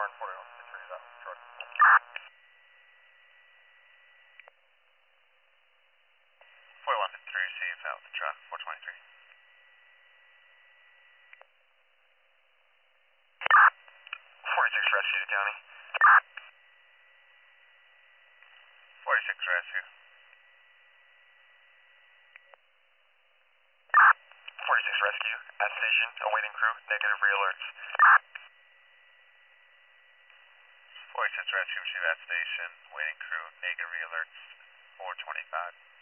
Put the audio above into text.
Barn 4153 is out. Jordan. 4153, receive out the truck, 423. 46 rescue to county. 46 rescue. 46 rescue, at station, awaiting crew, negative re-alerts. 46 rescue, receive at station, waiting crew, negative re-alerts, 425.